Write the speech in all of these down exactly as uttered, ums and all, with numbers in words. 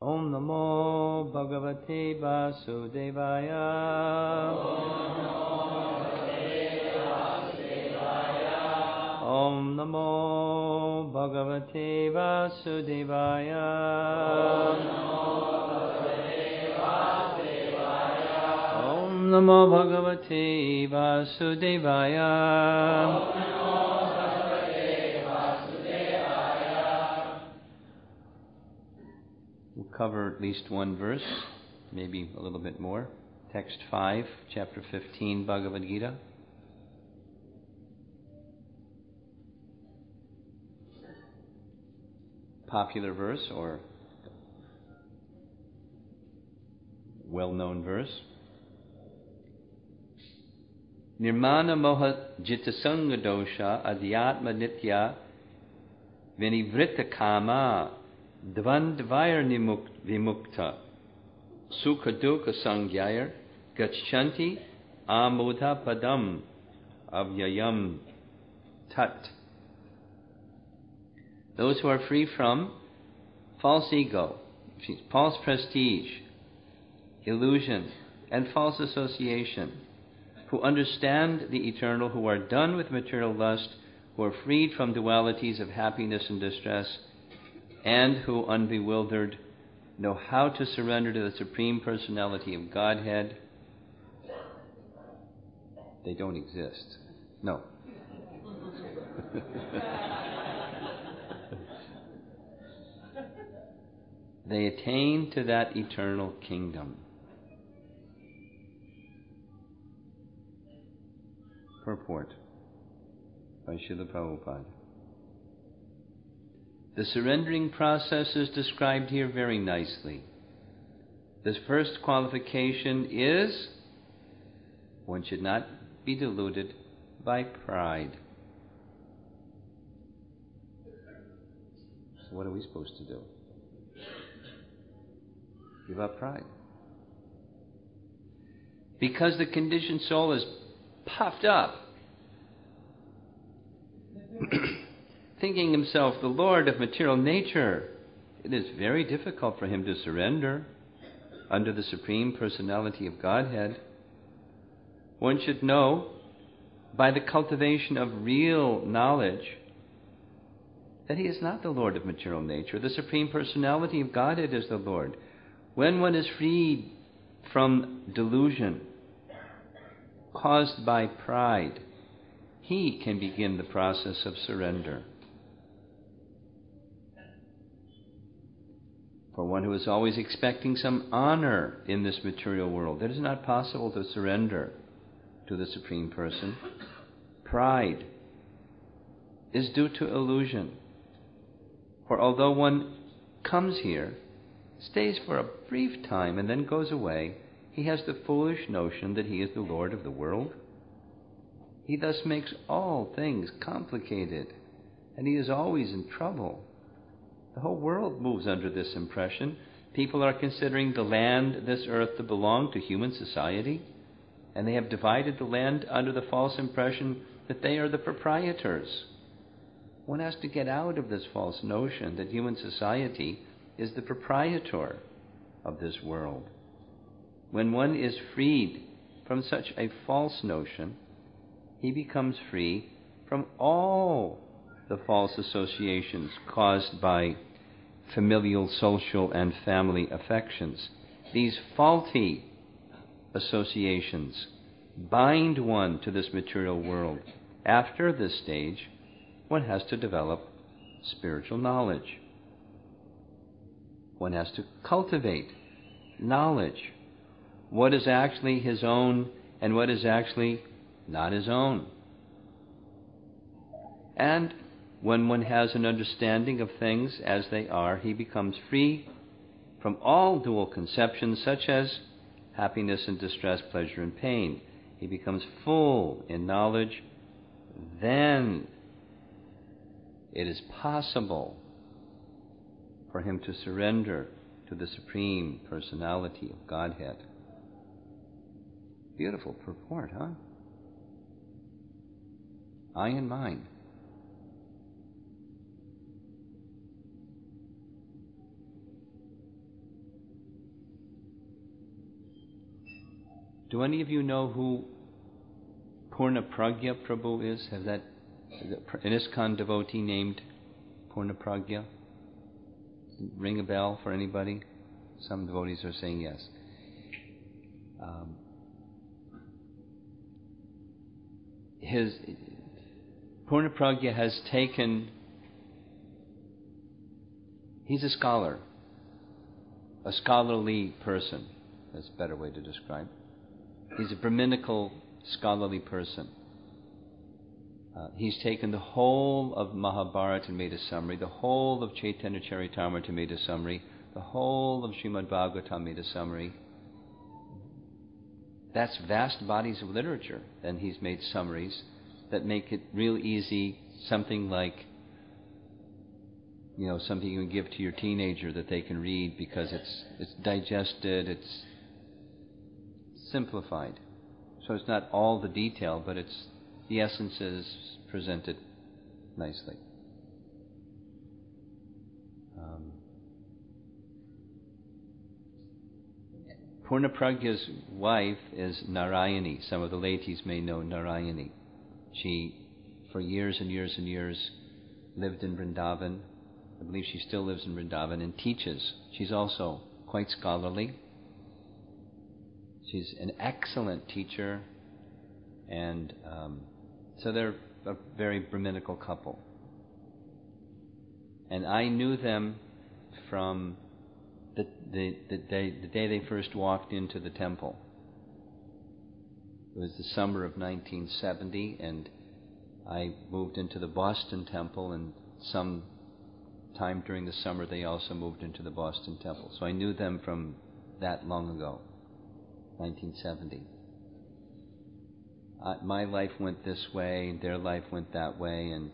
Om Namo Bhagavate Vasudevaya. Om Namo Bhagavate Vasudevaya. Om Namo Bhagavate Vasudevaya. We'll cover at least one verse, maybe a little bit more. Text five, chapter fifteen, Bhagavad Gita. Popular verse or well-known verse. Nirmana moha jitasanga dosha adhyatma nitya vinivritta kama dvandvair vimukta sukha dukkha sangyayar gachanti amudha padam avyayam tat. Those who are free from false ego, false prestige, illusion, and false association, who understand the eternal, who are done with material lust, who are freed from dualities of happiness and distress, and who, unbewildered, know how to surrender to the Supreme Personality of Godhead, they don't exist. No. They attain to that eternal kingdom. Purport by Srila Prabhupada. The surrendering process is described here very nicely. This first qualification is one should not be deluded by pride. So what are we supposed to do? Give up pride. Because the conditioned soul is puffed up, thinking himself the lord of material nature, it is very difficult for him to surrender under the Supreme Personality of Godhead. One should know, by the cultivation of real knowledge, that he is not the lord of material nature. The Supreme Personality of Godhead is the Lord. When one is freed from delusion caused by pride, he can begin the process of surrender. For one who is always expecting some honor in this material world, it is not possible to surrender to the Supreme Person. Pride is due to illusion. For although one comes here, stays for a brief time, and then goes away, he has the foolish notion that he is the Lord of the world. He thus makes all things complicated, and he is always in trouble. The whole world moves under this impression. People are considering the land, this earth, to belong to human society, and they have divided the land under the false impression that they are the proprietors. One has to get out of this false notion that human society is the proprietor of this world. When one is freed from such a false notion, he becomes free from all the false associations caused by familial, social, and family affections. These faulty associations bind one to this material world. After this stage, one has to develop spiritual knowledge. One has to cultivate knowledge. What is actually his own and what is actually not his own. And when one has an understanding of things as they are, he becomes free from all dual conceptions such as happiness and distress, pleasure and pain. He becomes full in knowledge. Then it is possible for him to surrender to the Supreme Personality of Godhead. Beautiful purport, huh? I and mine. Do any of you know who Purna Pragya Prabhu is? Has that an ISKCON devotee named Purna Pragya? Ring a bell for anybody? Some devotees are saying yes. Um, his Purna Pragya has taken. He's a scholar, a scholarly person. That's a better way to describe. He's a Brahminical scholarly person. Uh, he's taken the whole of Mahabharata and made a summary, the whole of Chaitanya Charitamrita and made a summary, the whole of Srimad Bhagavatam made a summary. That's vast bodies of literature. And he's made summaries that make it real easy, something like, you know, something you can give to your teenager that they can read because it's it's digested, it's simplified. So it's not all the detail, but it's the essence is presented nicely. Um, Purna Pragya's wife is Narayani. Some of the ladies may know Narayani. She, for years and years and years, lived in Vrindavan. I believe she still lives in Vrindavan and teaches. She's also quite scholarly. She's an excellent teacher, and um, so they're a very Brahminical couple. And I knew them from the, the, the, day, the day they first walked into the temple. It was the summer of nineteen seventy, and I moved into the Boston temple, and some time during the summer they also moved into the Boston temple. So I knew them from that long ago, nineteen seventy. Uh, my life went this way, their life went that way, and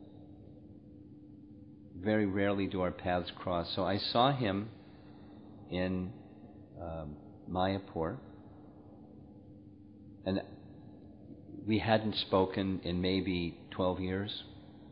very rarely do our paths cross. So I saw him in um, Mayapur, and we hadn't spoken in maybe twelve years,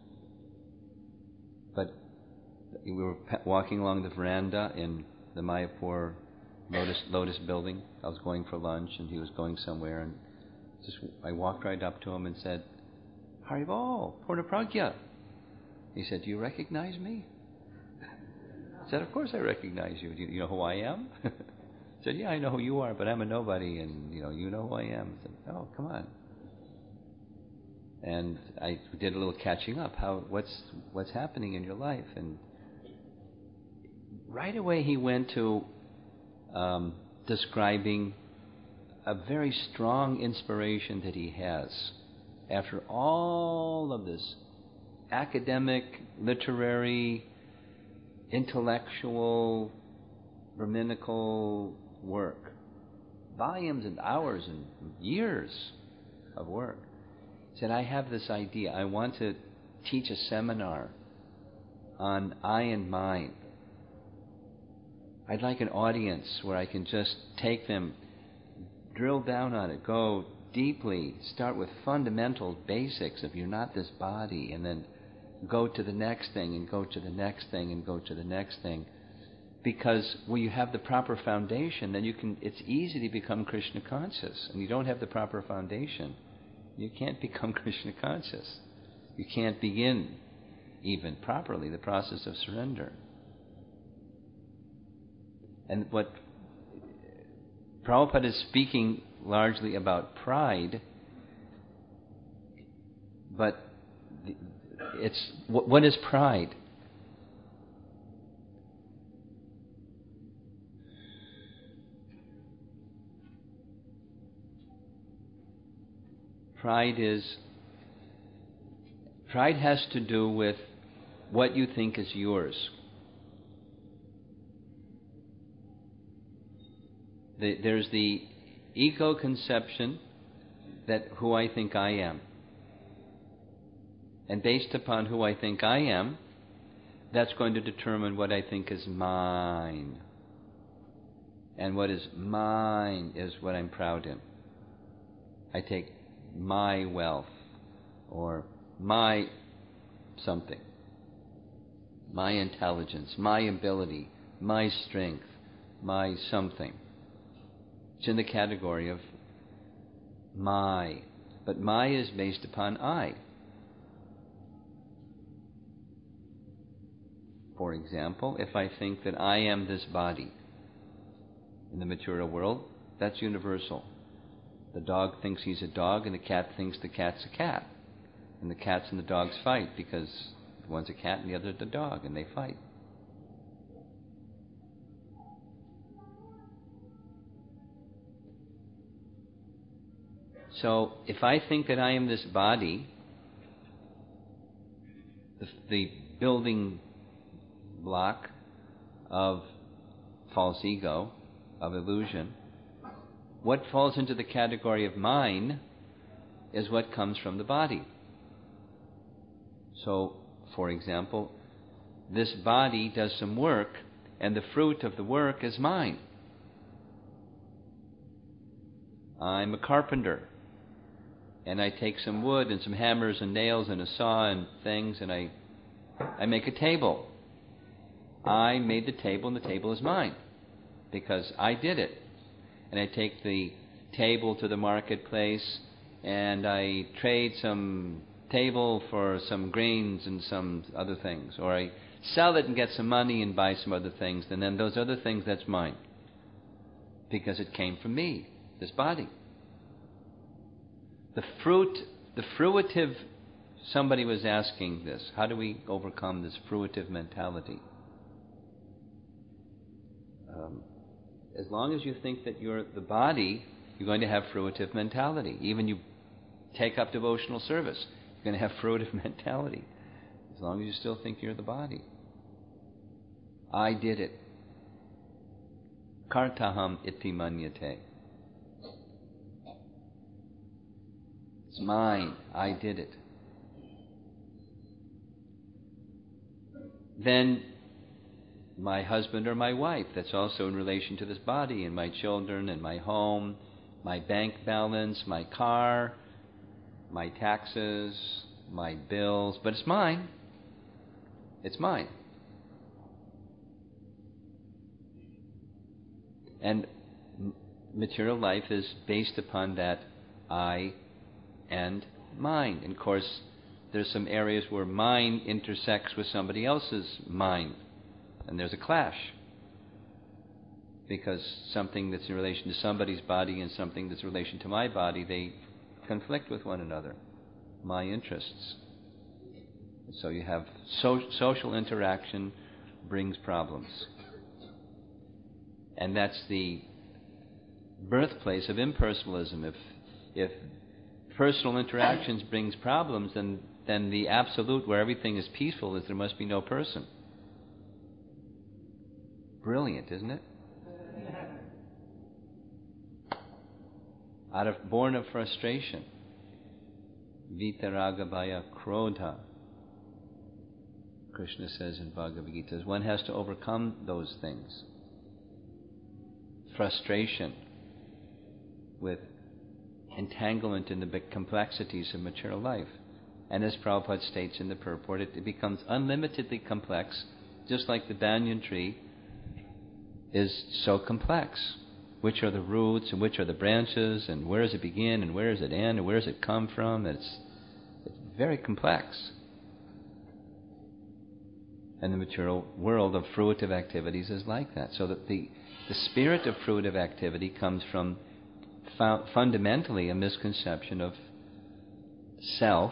but we were walking along the veranda in the Mayapur Lotus, Lotus building. I was going for lunch, and he was going somewhere, and just I walked right up to him and said, "Haribol, Purna Pragya." He said, "Do you recognize me?" I said, "Of course I recognize you. Do you, you know who I am?" I said, "Yeah, I know who you are, but I'm a nobody, and you know, you know who I am." I said, "Oh, come on." And I did a little catching up. How? What's what's happening in your life? And right away he went to um, describing a very strong inspiration that he has after all of this academic, literary, intellectual, Brahminical work, volumes and hours and years of work. He said, "I have this idea. I want to teach a seminar on I and mine. I'd like an audience where I can just take them, drill down on it, go deeply, start with fundamental basics of you're not this body, and then go to the next thing, and go to the next thing, and go to the next thing. Because when you have the proper foundation, then you can. It's easy to become Krishna conscious. And you don't have the proper foundation, you can't become Krishna conscious. You can't begin even properly the process of surrender. And what Prabhupada is speaking largely about pride, but it's what is pride? Pride is pride has to do with what you think is yours. The, there's the ego conception that who I think I am. And based upon who I think I am, that's going to determine what I think is mine. And what is mine is what I'm proud in. I take my wealth or my something, my intelligence, my ability, my strength, my something. It's in the category of my. But my is based upon I. For example, if I think that I am this body in the material world, that's universal. The dog thinks he's a dog, and the cat thinks the cat's a cat. And the cats and the dogs fight because one's a cat and the other's a dog, and they fight. So, if I think that I am this body, the, the building block of false ego, of illusion, what falls into the category of mine is what comes from the body. So, for example, this body does some work, and the fruit of the work is mine. I'm a carpenter, and I take some wood and some hammers and nails and a saw and things, and I, I make a table. I made the table, and the table is mine because I did it. And I take the table to the marketplace, and I trade some table for some grains and some other things. Or I sell it and get some money and buy some other things, and then those other things, that's mine. Because it came from me, this body. The fruit, the fruitive, somebody was asking this, how do we overcome this fruitive mentality? Um, as long as you think that you're the body, you're going to have fruitive mentality. Even you take up devotional service, you're going to have fruitive mentality. As long as you still think you're the body. I did it. Kartaham iti manyate. It's mine. I did it. Then my husband or my wife, that's also in relation to this body, and my children and my home, my bank balance, my car, my taxes, my bills, but it's mine. It's mine. And material life is based upon that I and mine. And of course, there's some areas where mine intersects with somebody else's mine. And there's a clash, because something that's in relation to somebody's body and something that's in relation to my body, they conflict with one another, my interests. So you have so, social interaction brings problems. And that's the birthplace of impersonalism. If, if personal interactions brings problems, then, then the absolute, where everything is peaceful, is there must be no person. Brilliant, isn't it? Out of born of frustration, vitaraga bhaya krodha, Krishna says in Bhagavad Gita, one has to overcome those things. Frustration with entanglement in the big complexities of material life. And as Prabhupada states in the purport, it, it becomes unlimitedly complex, just like the banyan tree is so complex. Which are the roots and which are the branches, and where does it begin and where does it end and where does it come from? It's, it's very complex. And the material world of fruitive activities is like that. So that the, the spirit of fruitive activity comes from fu- fundamentally a misconception of self,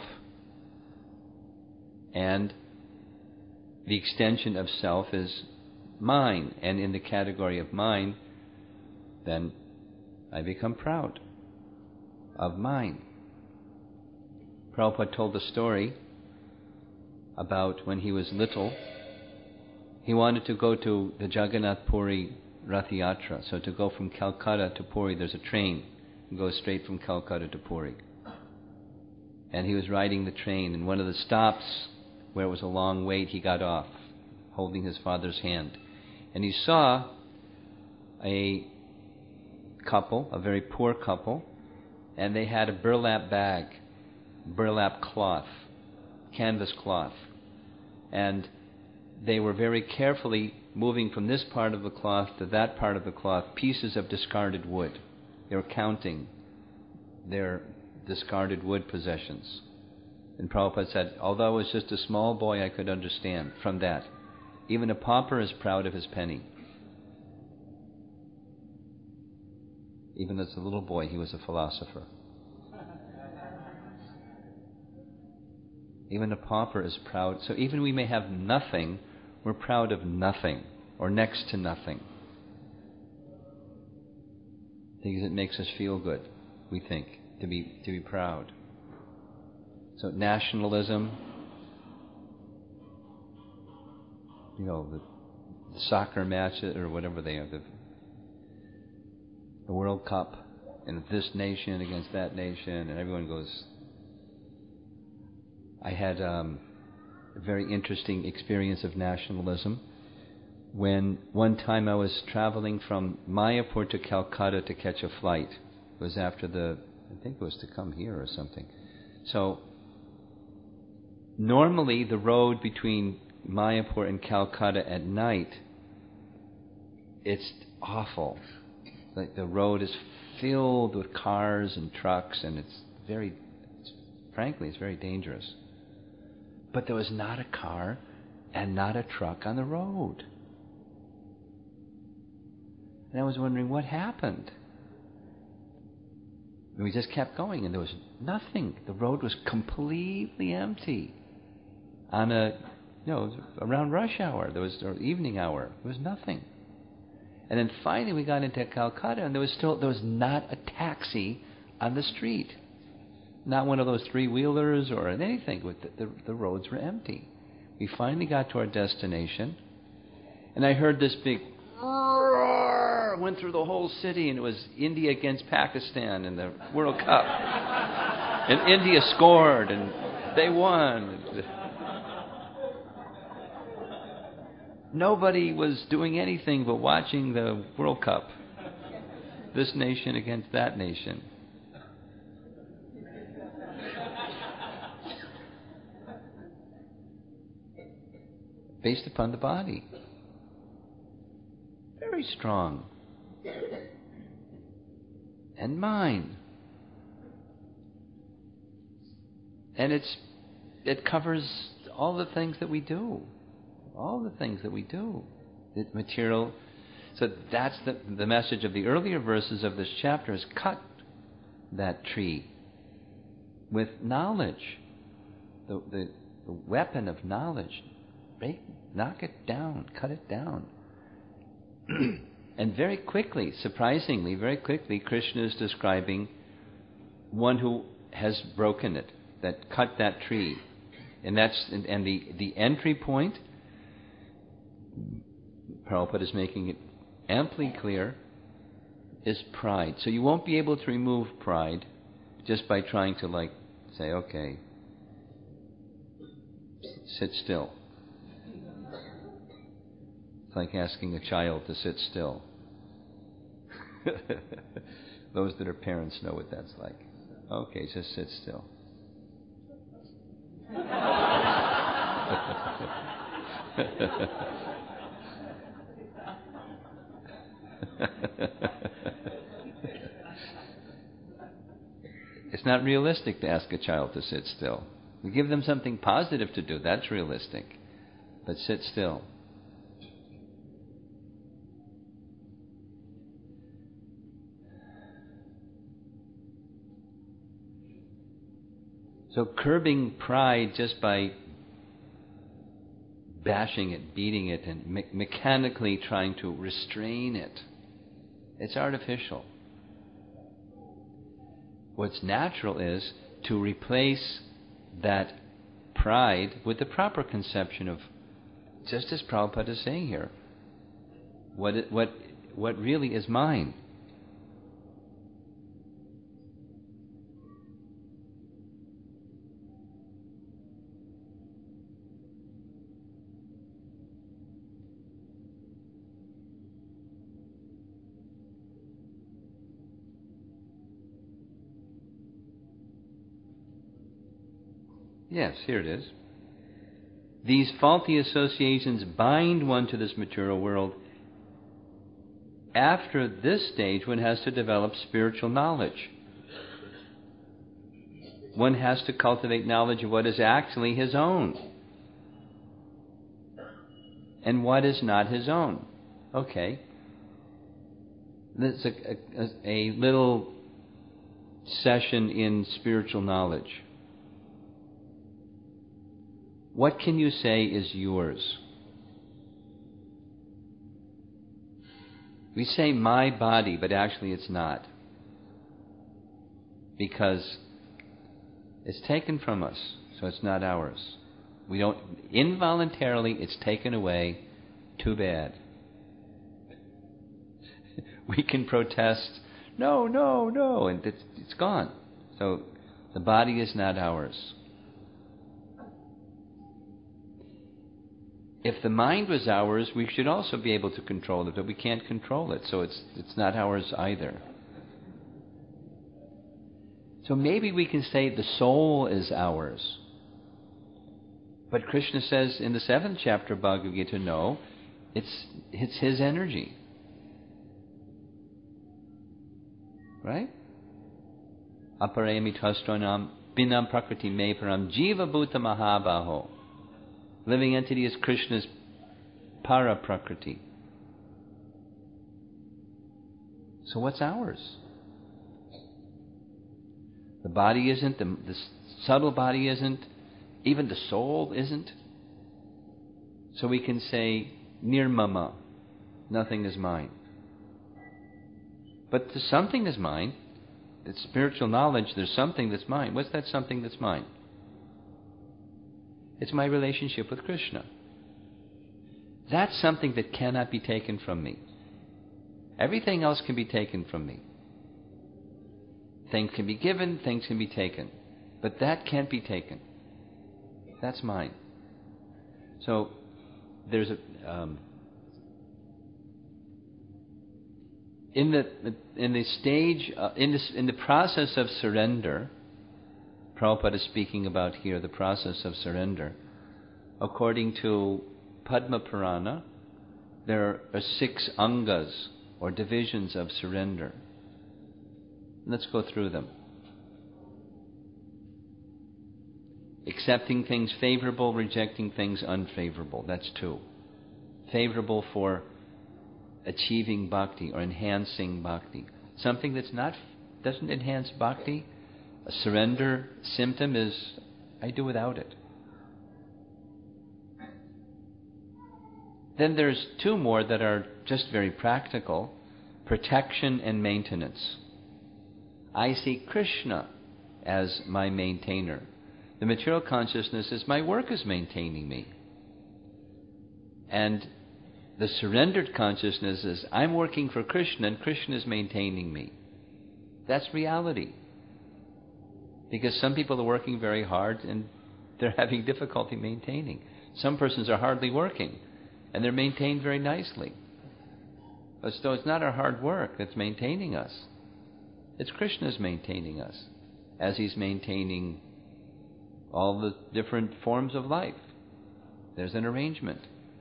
and the extension of self is mine, and in the category of mine, then I become proud of mine. Prabhupada told a story about when he was little, he wanted to go to the Jagannath Puri Rath Yatra. So to go from Calcutta to Puri, there's a train that goes straight from Calcutta to Puri. And he was riding the train, and one of the stops where it was a long wait, he got off, holding his father's hand. And he saw a couple, a very poor couple, and they had a burlap bag, burlap cloth, canvas cloth. And they were very carefully moving from this part of the cloth to that part of the cloth, pieces of discarded wood. They were counting their discarded wood possessions. And Prabhupada said, although I was just a small boy, I could understand from that. Even a pauper is proud of his penny. Even as a little boy, he was a philosopher. Even a pauper is proud. So even we may have nothing, we're proud of nothing, or next to nothing. Because it makes us feel good, we think, to be to be proud. So nationalism, you know, the, the soccer matches or whatever they are, the, the World Cup, and this nation against that nation, and everyone goes. I had um, a very interesting experience of nationalism when one time I was traveling from Mayapur to Calcutta to catch a flight. It was after the, I think it was to come here or something. So normally the road between Mayapur and Calcutta at night, it's awful. Like the road is filled with cars and trucks, and it's very, it's, frankly, it's very dangerous. But there was not a car and not a truck on the road. And I was wondering what happened. And we just kept going, and there was nothing. The road was completely empty. On a, you know, around rush hour, there was or evening hour, there was nothing. And then finally, we got into Calcutta, and there was still there was not a taxi on the street, not one of those three wheelers or anything. With the, the, the roads were empty. We finally got to our destination, and I heard this big roar went through the whole city, and it was India against Pakistan in the World Cup, and India scored, and they won. Nobody was doing anything but watching the World Cup. This nation against that nation. Based upon the body. Very strong. And mind. And it's it covers all the things that we do. All the things that we do. The material. So that's the, the message of the earlier verses of this chapter is cut that tree with knowledge. The, the, the weapon of knowledge. Break, knock it down. Cut it down. And very quickly, surprisingly, very quickly, Krishna is describing one who has broken it, that cut that tree. And that's and, and the, the entry point, Prabhupada is making it amply clear, is pride. So you won't be able to remove pride just by trying to like say, okay, sit still. It's like asking a child to sit still. Those that are parents know what that's like. Okay, just sit still. It's not realistic to ask a child to sit still. You give them something positive to do, that's realistic. But sit still. So curbing pride just by bashing it, beating it, and me- mechanically trying to restrain it, it's artificial. What's natural is to replace that pride with the proper conception of, just as Prabhupada is saying here, what it, what what really is mine. Yes, here it is. These faulty associations bind one to this material world. After this stage, one has to develop spiritual knowledge. one has to cultivate knowledge of what is actually his own and what is not his own. Okay. This is a, a, a little session in spiritual knowledge. What can you say is yours? We say my body, but actually it's not. Because it's taken from us, so it's not ours. We don't, involuntarily it's taken away. Too bad. We can protest, no, no, no, and it's, it's gone. So the body is not ours. If the mind was ours, we should also be able to control it, but we can't control it, so it's it's not ours either. So maybe we can say the soul is ours. But Krishna says in the seventh chapter of Bhagavad Gita, no, it's it's his energy. Right? Aparayami tvastranam binam prakriti me param jiva bhuta mahabaho. Living entity is Krishna's para prakriti. So what's ours? The body isn't, the, the subtle body isn't, even the soul isn't. So we can say, nirmama, nothing is mine. But there's something that's mine. It's spiritual knowledge, there's something that's mine. What's that something that's mine? It's my relationship with Krishna. That's something that cannot be taken from me. Everything else can be taken from me. Things can be given, things can be taken. But that can't be taken. That's mine. So, there's a... Um, in the in the stage, uh, in, this, in the process of surrender... Prabhupada is speaking about here the process of surrender. According to Padma Purana, there are six angas, or divisions of surrender. Let's go through them. Accepting things favorable, rejecting things unfavorable. That's two. Favorable for achieving bhakti or enhancing bhakti. Something that's not doesn't enhance bhakti, a surrender symptom is, I do without it. Then there's two more that are just very practical. Protection and maintenance. I see Krishna as my maintainer. The material consciousness is my work is maintaining me. And the surrendered consciousness is I'm working for Krishna and Krishna is maintaining me. That's reality. Because some people are working very hard and they're having difficulty maintaining. Some persons are hardly working and they're maintained very nicely. So it's not our hard work that's maintaining us. It's Krishna's maintaining us as He's maintaining all the different forms of life. There's an arrangement.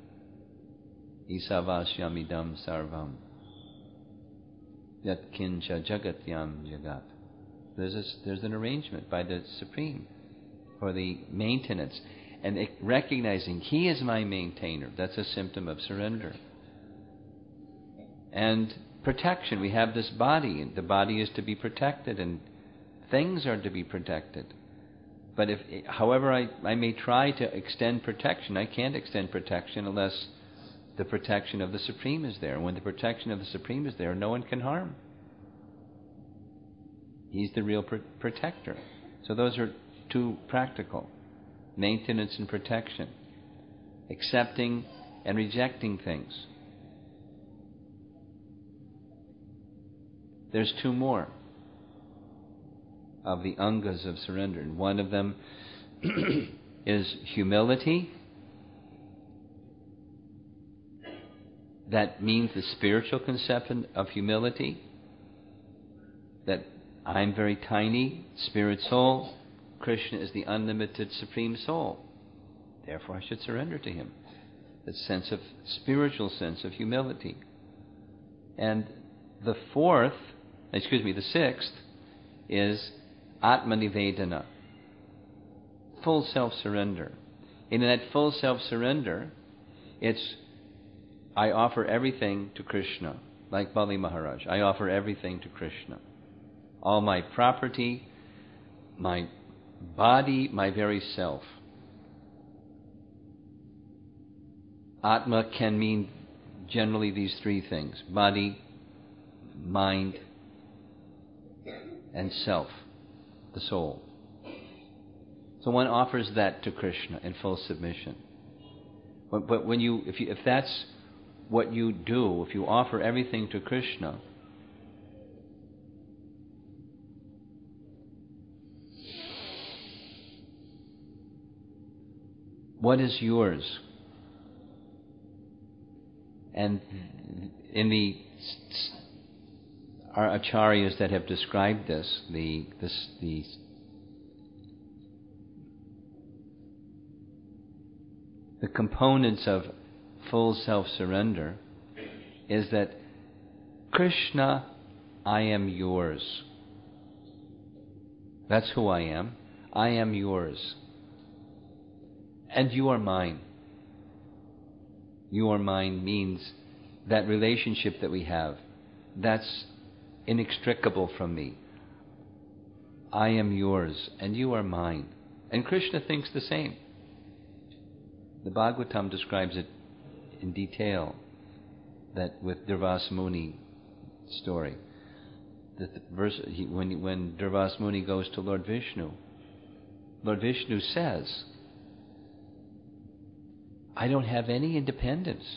Isavasyamidam sarvam yat kincha jagatyam jagat. There's, a, there's an arrangement by the Supreme for the maintenance. And it, recognizing He is my maintainer, that's a symptom of surrender. And protection. We have this body, and the body is to be protected, and things are to be protected. But if, however I, I may try to extend protection, I can't extend protection unless the protection of the Supreme is there. When the protection of the Supreme is there, no one can harm. He's the real pr- protector. So those are two practical. Maintenance and protection. Accepting and rejecting things. There's two more of the angas of surrender. And one of them is humility. That means the spiritual conception of humility. That I'm very tiny, spirit soul. Krishna is the unlimited supreme soul. Therefore I should surrender to Him. The sense of, spiritual sense of humility. And the fourth, excuse me, the sixth is Atmanivedana. full self-surrender. And in that full self-surrender, it's, I offer everything to Krishna. Like Bali Maharaj, I offer everything to Krishna. All my property, my body, my very self. Atma can mean generally these three things: body, mind, and self, the soul. So one offers that to Krishna in full submission. But, but when you, if you, if that's what you do, if you offer everything to Krishna, what is yours? And in the our acharyas that have described this, the this the the components of full self-surrender is that Krishna, I am yours. That's who I am. I am yours. And you are mine. You are mine means that relationship that we have, that's inextricable from me. I am yours and you are mine. And Krishna thinks the same. The Bhagavatam describes it in detail, that with Durvasa Muni story. The verse, he, when, when Durvasa Muni goes to Lord Vishnu, Lord Vishnu says, I don't have any independence.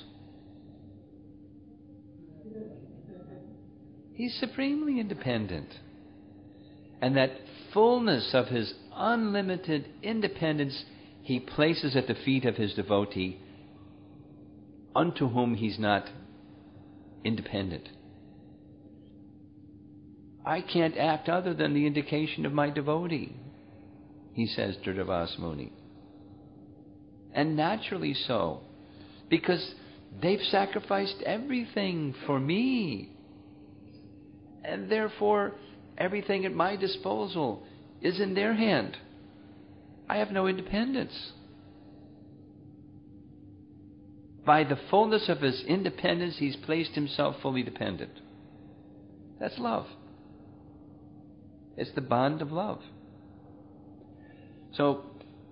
He's supremely independent. And that fullness of his unlimited independence he places at the feet of his devotee, unto whom he's not independent. I can't act other than the indication of my devotee, he says to Durvasa Muni. And naturally so, because they've sacrificed everything for me. And therefore, everything at my disposal is in their hand. I have no independence. By the fullness of his independence, he's placed himself fully dependent. That's love. It's the bond of love. So,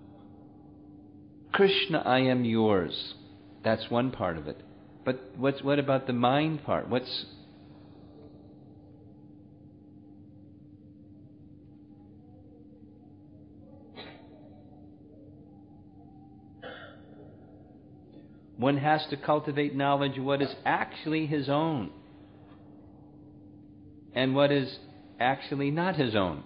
Krishna, I am yours. That's one part of it. But what's, what about the mind part? What's one has to cultivate knowledge of what is actually his own and what is actually not his own.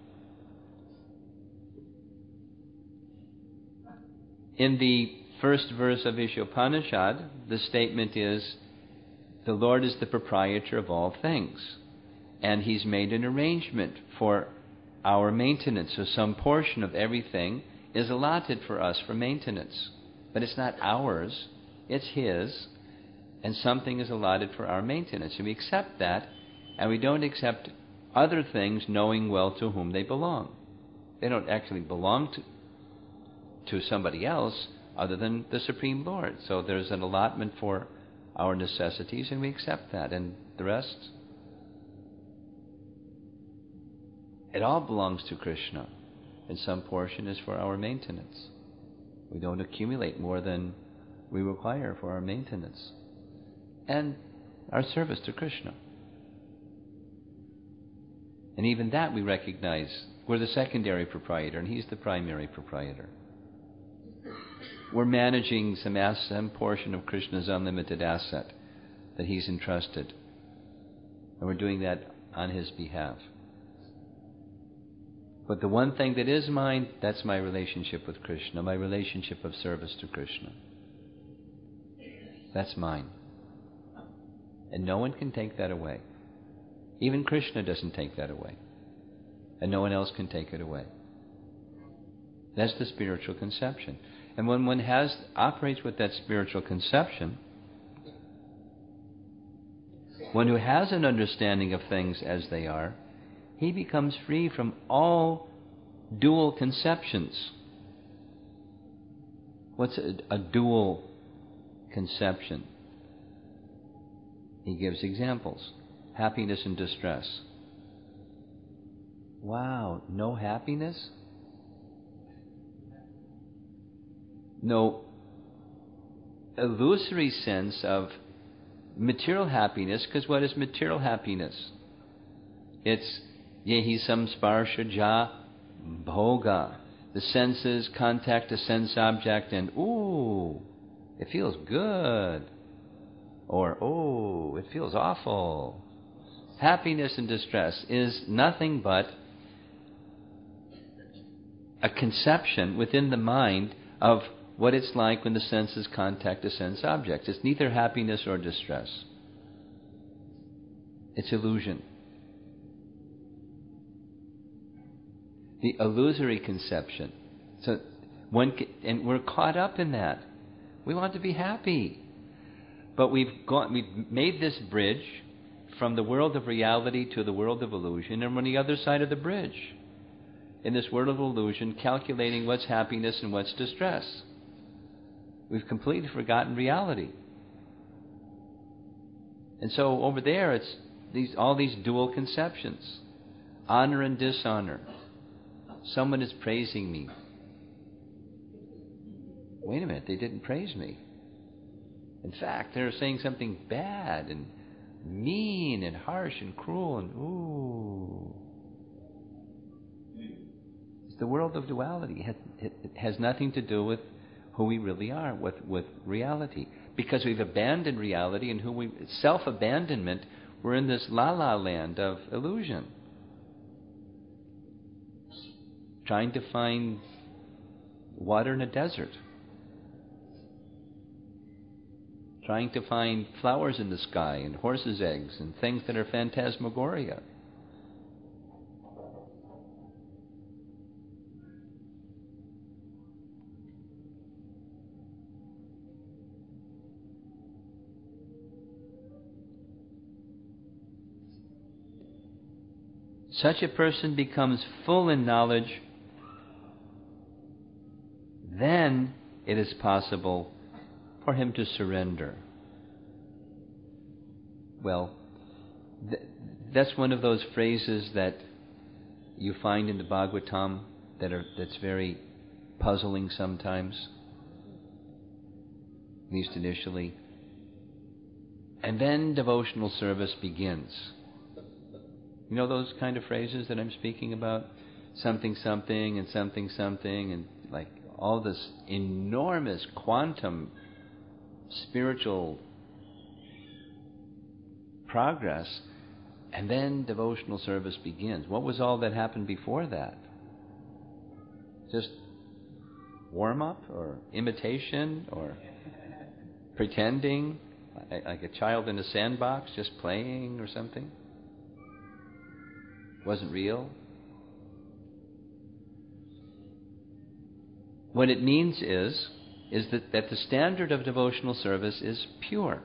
In the first verse of Ishopanishad, the statement is, the Lord is the proprietor of all things, and he's made an arrangement for our maintenance. So some portion of everything is allotted for us for maintenance. But it's not ours, it's his, and something is allotted for our maintenance. And we accept that, and we don't accept other things knowing well to whom they belong. They don't actually belong to to somebody else other than the Supreme Lord. So there's an allotment for our necessities, and we accept that. And the rest, it all belongs to Krishna, and some portion is for our maintenance. We don't accumulate more than we require for our maintenance and our service to Krishna. And even that we recognize. We're the secondary proprietor, and he's the primary proprietor. We're managing some, ass- some portion of Krishna's unlimited asset that he's entrusted. And we're doing that on his behalf. But the one thing that is mine, that's my relationship with Krishna, my relationship of service to Krishna. That's mine. And no one can take that away. Even Krishna doesn't take that away. And no one else can take it away. That's the spiritual conception. And when one has operates with that spiritual conception, one who has an understanding of things as they are, he becomes free from all dual conceptions. What's a, a dual conception? He gives examples. Happiness and distress. Wow, no happiness? No illusory sense of material happiness, because what is material happiness? It's yehi samsparsha ja bhoga. The senses contact a sense object and ooh, it feels good. Or oh, it feels awful. Happiness and distress is nothing but a conception within the mind of what it's like when the senses contact a sense object. It's neither happiness or distress. It's illusion. The illusory conception. So one can, and we're caught up in that. We want to be happy. But we've gone, we've made this bridge from the world of reality to the world of illusion, and we're on the other side of the bridge. In this world of illusion, calculating what's happiness and what's distress. We've completely forgotten reality. And so over there, it's these all these dual conceptions. Honor and dishonor. Someone is praising me. Wait a minute, they didn't praise me. In fact, they're saying something bad and mean and harsh and cruel and ooh. It's the world of duality. It has, it, it has nothing to do with who we really are, with, with reality. Because we've abandoned reality and who we self-abandonment, we're in this la-la land of illusion. Trying to find water in a desert. Trying to find flowers in the sky and horses' eggs and things that are phantasmagoria. Such a person becomes full in knowledge, then it is possible for him to surrender. Well, th- that's one of those phrases that you find in the Bhagavatam that are that's very puzzling sometimes, at least initially. And then devotional service begins. You know those kind of phrases that I'm speaking about? Something, something, and something, something, and like all this enormous quantum spiritual progress, and then devotional service begins. What was all that happened before that? Just warm-up or imitation or pretending, like a child in a sandbox just playing or something? Wasn't real? What it means is, is that, that the standard of devotional service is pure.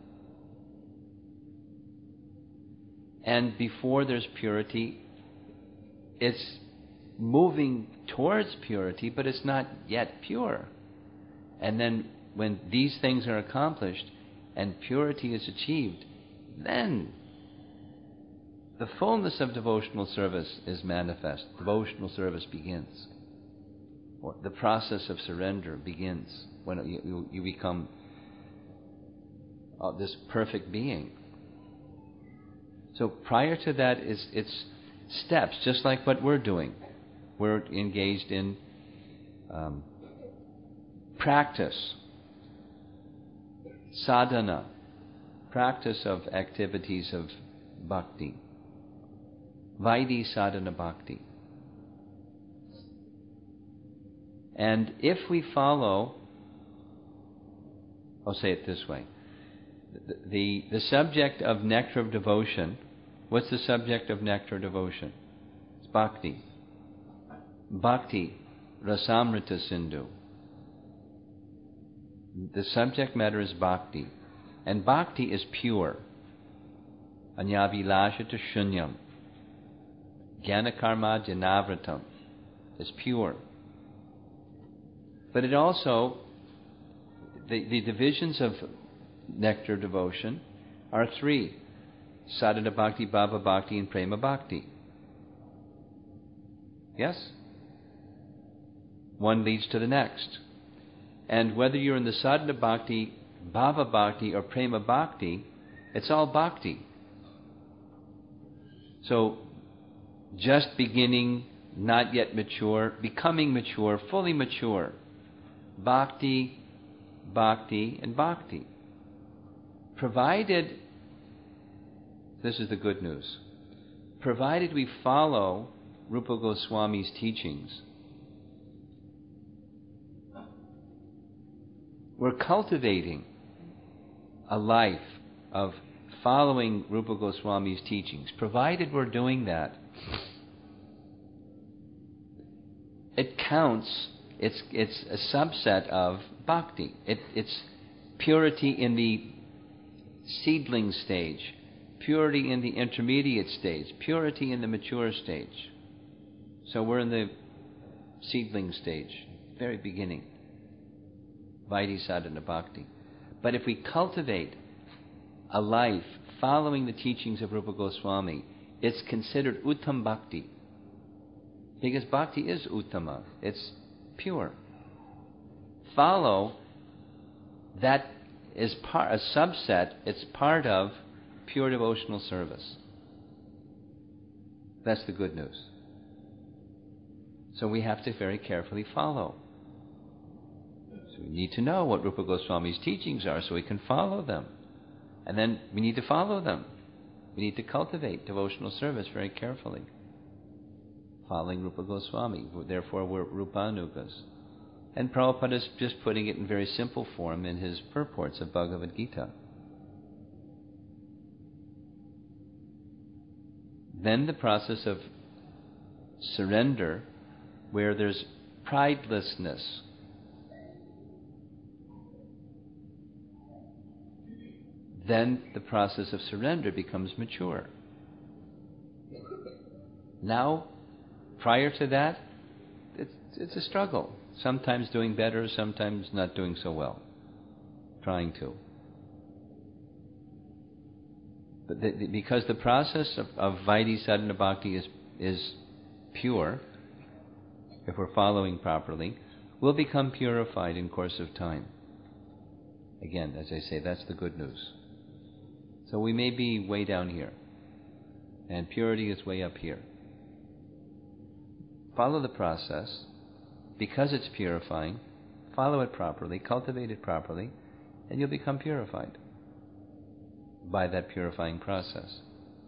And before there's purity, it's moving towards purity, but it's not yet pure. And then when these things are accomplished and purity is achieved, then the fullness of devotional service is manifest. Devotional service begins. Or the process of surrender begins when you, you, you become uh, this perfect being. So prior to that, is it's steps, just like what we're doing. We're engaged in um, practice, sadhana, practice of activities of bhakti. Vaidhi sadhana bhakti. And if we follow, I'll say it this way, the, the, the subject of nectar of devotion, what's the subject of nectar of devotion? It's bhakti. Bhakti, rasamrita sindhu. The subject matter is bhakti. And bhakti is pure. Anyavilashita shunyam. Jnana karma janavratam is pure. But it also the, the divisions of nectar devotion are three: sadhana bhakti, bhava bhakti, and prema bhakti. Yes? One leads to the next. And whether you're in the sadhana bhakti, bhava bhakti, or prema bhakti, it's all bhakti. So, just beginning, not yet mature, becoming mature, fully mature. Bhakti, bhakti, and bhakti. Provided, this is the good news, provided we follow Rupa Goswami's teachings, we're cultivating a life of following Rupa Goswami's teachings. Provided we're doing that, it counts, it's, it's a subset of bhakti. It, it's purity in the seedling stage, purity in the intermediate stage, purity in the mature stage. So we're in the seedling stage, very beginning. Vaidhi sadhana bhakti. But if we cultivate a life following the teachings of Rupa Goswami, it's considered uttam bhakti. Because bhakti is uttama, it's pure. Follow, that is part, a subset, it's part of pure devotional service. That's the good news. So we have to very carefully follow. So we need to know what Rupa Goswami's teachings are so we can follow them. And then we need to follow them. We need to cultivate devotional service very carefully. Following Rupa Goswami. Therefore we're Rupanugas. And Prabhupada is just putting it in very simple form in his purports of Bhagavad Gita. Then the process of surrender, where there's pridelessness. Then the process of surrender becomes mature. Now, prior to that, it's, it's a struggle. Sometimes doing better, sometimes not doing so well. Trying to. But the, the, because the process of, of Vaidhi sadhana bhakti is, is pure, if we're following properly, we'll become purified in course of time. Again, as I say, that's the good news. So we may be way down here, and purity is way up here. Follow the process, because it's purifying, follow it properly, cultivate it properly, and you'll become purified by that purifying process.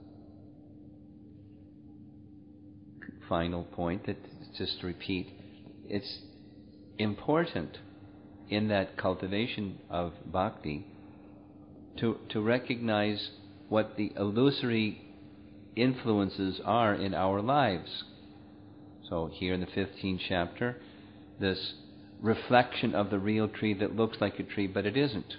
Final point, that just to repeat, it's important in that cultivation of bhakti to, to recognize what the illusory influences are in our lives. So here in the fifteenth chapter, this reflection of the real tree that looks like a tree, but it isn't.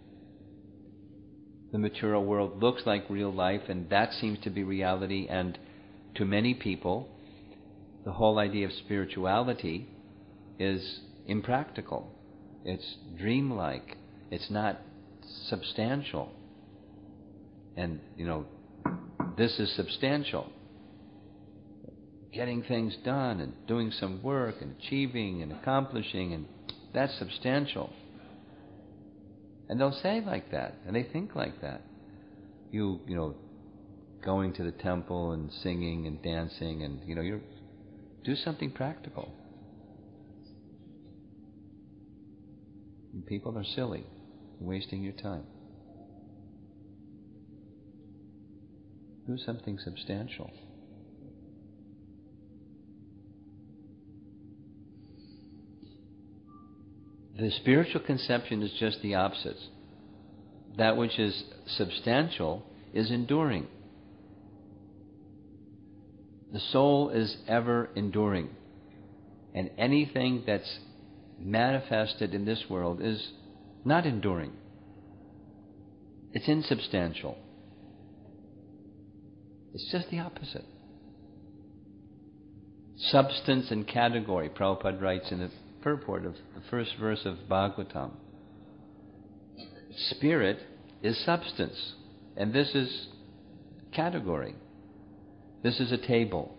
The material world looks like real life, and that seems to be reality, and to many people, the whole idea of spirituality is impractical. It's dreamlike. It's not substantial. And, you know, this is substantial. Getting things done and doing some work and achieving and accomplishing, and that's substantial. And they'll say like that, and they think like that. You, you know, going to the temple and singing and dancing, and, you know, you're do something practical. And people are silly, wasting your time. Do something substantial. The spiritual conception is just the opposite. That which is substantial is enduring. The soul is ever enduring. And anything that's manifested in this world is not enduring. It's insubstantial. It's just the opposite. Substance and category, Prabhupada writes in the purport of the first verse of Bhagavatam. Spirit is substance. And this is category. This is a table.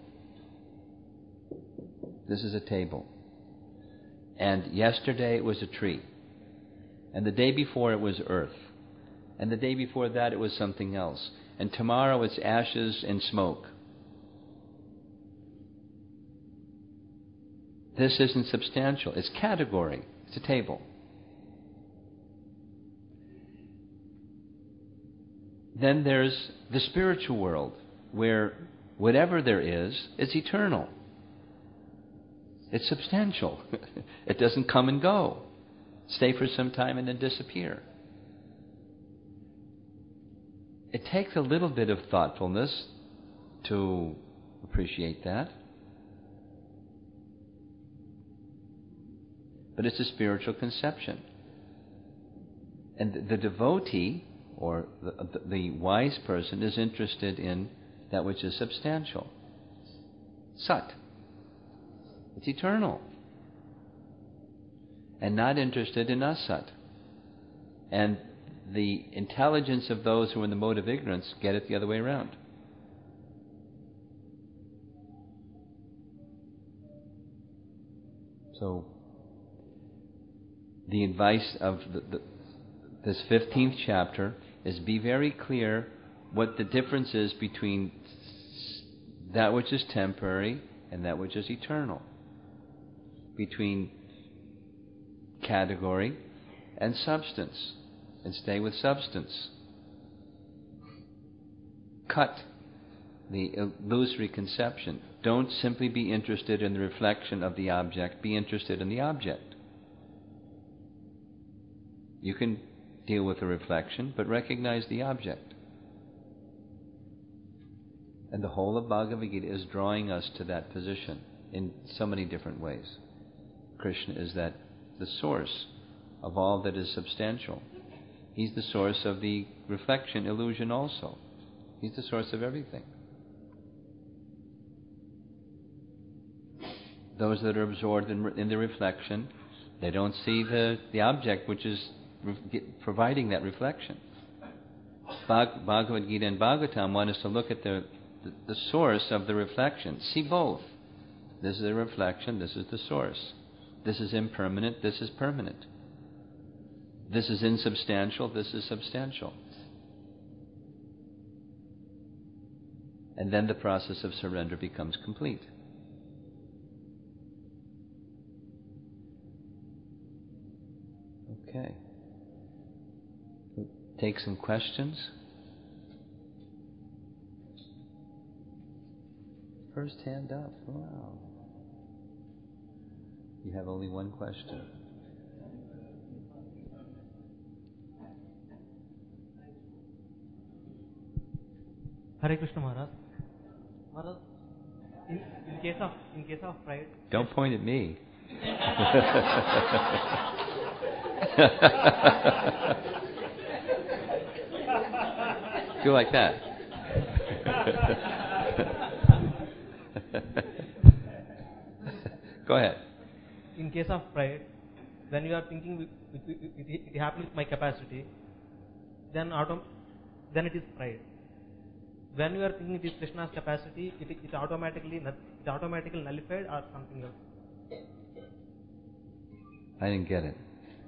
This is a table. And yesterday it was a tree. And the day before it was earth. And the day before that it was something else. And tomorrow it's ashes and smoke. This isn't substantial. It's category. It's a table. Then there's the spiritual world, where whatever there is, is eternal. It's substantial. It doesn't come and go. Stay for some time and then disappear. It takes a little bit of thoughtfulness to appreciate that. But it's a spiritual conception. And the, the devotee, or the, the, the wise person, is interested in that which is substantial. Sat. It's eternal. And not interested in asat. And the intelligence of those who are in the mode of ignorance get it the other way around. So, the advice of the, the, this fifteenth chapter is be very clear what the difference is between that which is temporary and that which is eternal. Between category and substance. And stay with substance. Cut the illusory conception. Don't simply be interested in the reflection of the object. Be interested in the object. You can deal with the reflection, but recognize the object. And the whole of Bhagavad Gita is drawing us to that position in so many different ways. Krishna is that the source of all that is substantial. He's the source of the reflection illusion also. He's the source of everything. Those that are absorbed in, in the reflection, they don't see the, the object which is re- providing that reflection. Bhag, Bhagavad Gita and Bhagavatam want us to look at the, the, the source of the reflection. See both. This is the reflection, this is the source. This is impermanent, this is permanent. This is insubstantial, this is substantial. And then the process of surrender becomes complete. Okay. We'll take some questions. First hand up. Wow. You have only one question. Hare Krishna Maharaj. Maharaj, in, in case of in case of pride. Don't point at me. Do like that. Go ahead. In case of pride, when you are thinking it, it, it, it happens with my capacity, then autom- then it is pride. When you are thinking it is Krishna's capacity, it, it automatically it automatically nullified or something else. I didn't get it.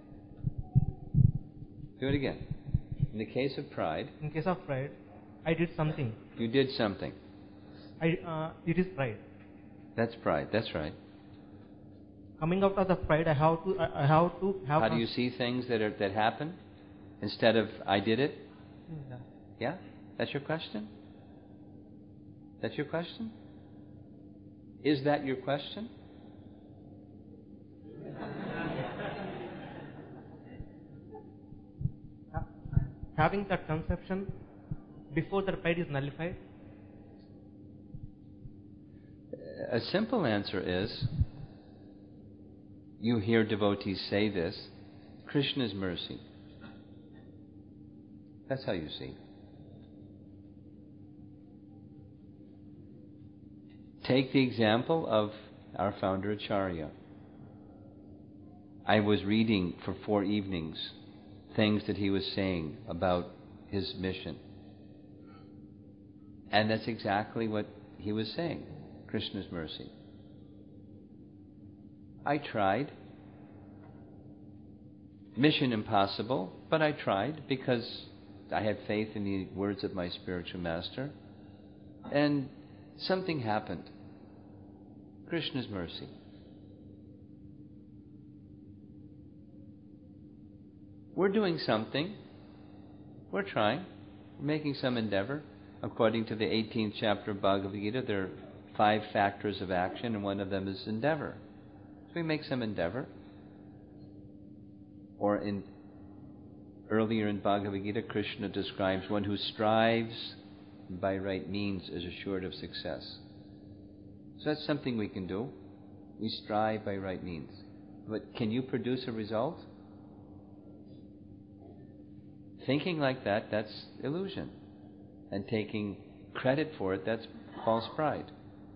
Do it again. In the case of pride. In case of pride, I did something. You did something. I uh, it is pride. That's pride. That's right. Coming out of the pride, I have to I, I have to have. How do you see things that are that happen instead of I did it? Yeah. Yeah? That's your question? That's your question? Is that your question? Having that conception before the pride is nullified? A simple answer is, you hear devotees say this, Krishna's mercy. That's how you see. Take the example of our founder Acharya. I was reading for four evenings things that he was saying about his mission. And that's exactly what he was saying, Krishna's mercy. I tried. Mission impossible, but I tried because I had faith in the words of my spiritual master. And something happened. Krishna's mercy. We're doing something. We're trying. We're making some endeavor. According to the eighteenth chapter of Bhagavad Gita, there are five factors of action, and one of them is endeavor. So we make some endeavor. Or in earlier in Bhagavad Gita, Krishna describes one who strives by right means is assured of success. So that's something we can do. We strive by right means. But can you produce a result? Thinking like that, that's illusion. And taking credit for it, that's false pride.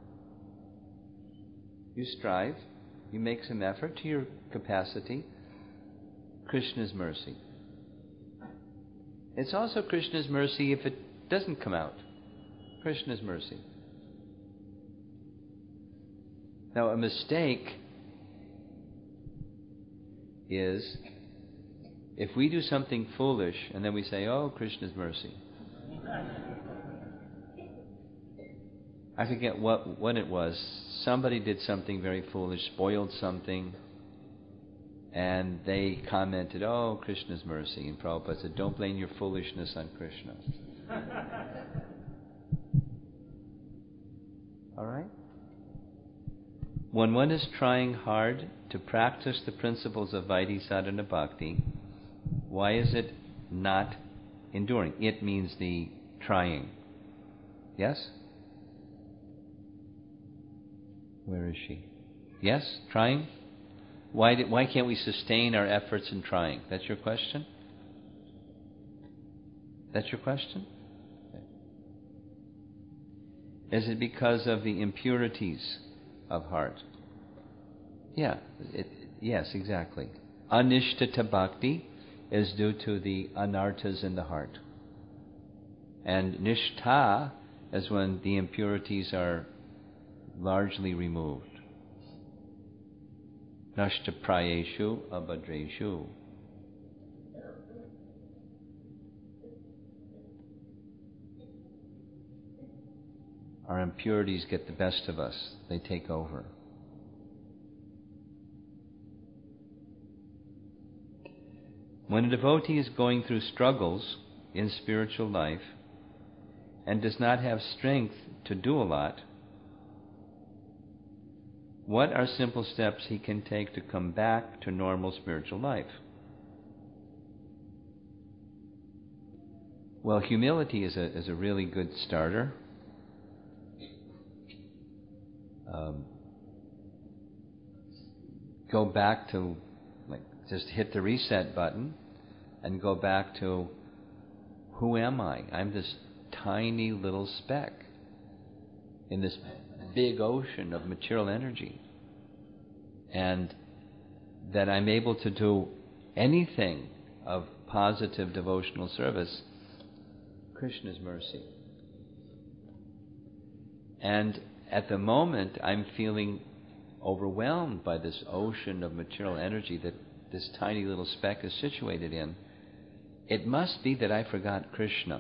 You strive, you make some effort to your capacity. Krishna's mercy. It's also Krishna's mercy if it doesn't come out. Krishna's mercy. Now, a mistake is if we do something foolish and then we say, oh, Krishna's mercy. I forget what, what it was. Somebody did something very foolish, spoiled something, and they commented, oh, Krishna's mercy. And Prabhupada said, don't blame your foolishness on Krishna. All right? When one is trying hard to practice the principles of Vaidhi Sadhana Bhakti, why is it not enduring? It means the trying. Yes? Where is she? Yes? Trying? Why, did, why can't we sustain our efforts in trying? That's your question? That's your question? Okay. Is it because of the impurities of heart? Yeah. It, yes, exactly. Anishtata bhakti is due to the anarthas in the heart. And nishtha is when the impurities are largely removed. Nashta prayeshu abhadreshu. Our impurities get the best of us. They take over. When a devotee is going through struggles in spiritual life and does not have strength to do a lot, what are simple steps he can take to come back to normal spiritual life? Well, humility is a, is a really good starter. Um, go back to, like, just hit the reset button and go back to, who am I? I'm this tiny little speck in this big ocean of material energy, and that I'm able to do anything of positive devotional service, Krishna's mercy. And at the moment I'm feeling overwhelmed by this ocean of material energy that this tiny little speck is situated in. It must be that I forgot Krishna.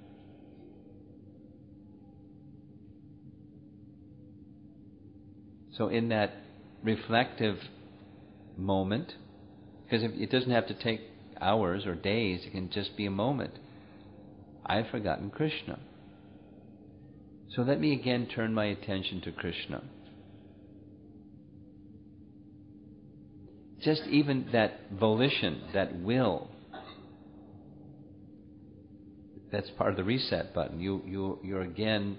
So in that reflective moment, because it doesn't have to take hours or days, it can just be a moment, I've forgotten Krishna. So let me again turn my attention to Krishna. Just even that volition, that will, that's part of the reset button. You, you, you're again,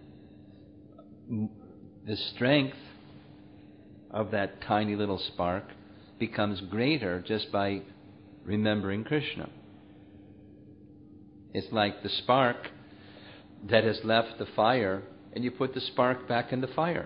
the strength of that tiny little spark becomes greater just by remembering Krishna. It's like the spark that has left the fire, and you put the spark back in the fire.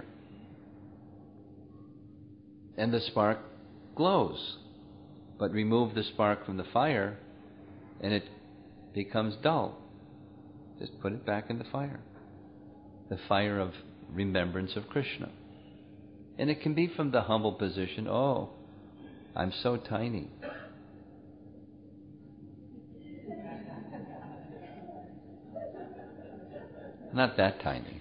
And the spark glows. But remove the spark from the fire, and it becomes dull. Just put it back in the fire. The fire of remembrance of Krishna. And it can be from the humble position, oh, I'm so tiny. Not that tiny.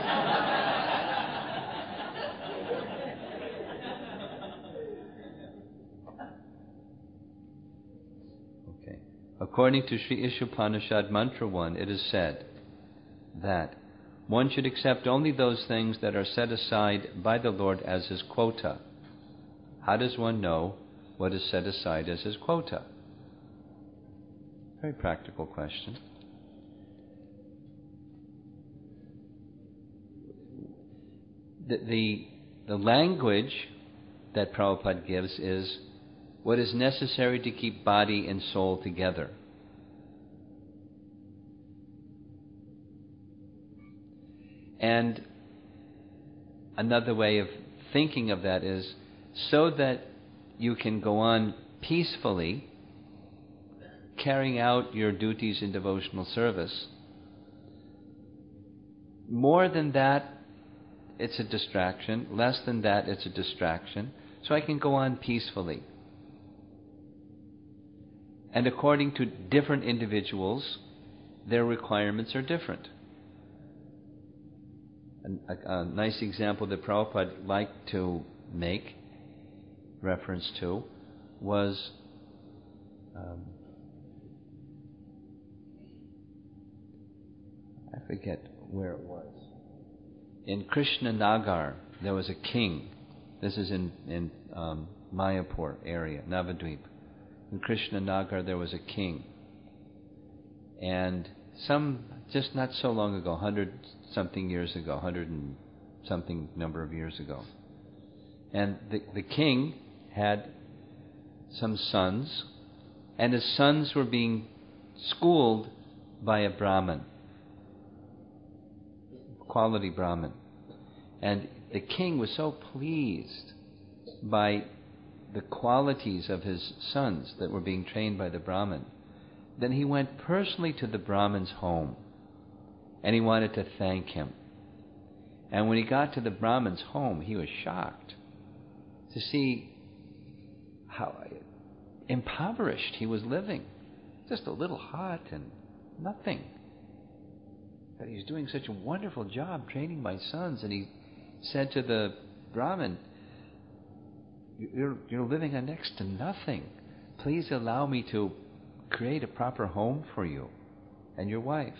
Okay. According to Sri Ishopanishad Mantra one, it is said that one should accept only those things that are set aside by the Lord as his quota. How does one know what is set aside as his quota? Very practical question. The, the, the language that Prabhupada gives is what is necessary to keep body and soul together. And another way of thinking of that is so that you can go on peacefully carrying out your duties in devotional service. More than that, it's a distraction. Less than that, it's a distraction. So I can go on peacefully. And according to different individuals, their requirements are different. A, a nice example that Prabhupada liked to make reference to was um, I forget where it was. In Krishnanagar, there was a king. This is in, in um, Mayapur area, Navadvip. In Krishnanagar, there was a king. And some, just not so long ago, hundred something years ago, hundred and something number of years ago. And the, the king had some sons, and his sons were being schooled by a Brahmin. Quality Brahmin. And the king was so pleased by the qualities of his sons that were being trained by the Brahmin, then he went personally to the Brahmin's home and he wanted to thank him. And when he got to the Brahmin's home, he was shocked to see how impoverished he was living. Just a little hut and nothing. But he's doing such a wonderful job training my sons. And he said to the Brahmin, you're, you're living on next to nothing. Please allow me to create a proper home for you and your wife.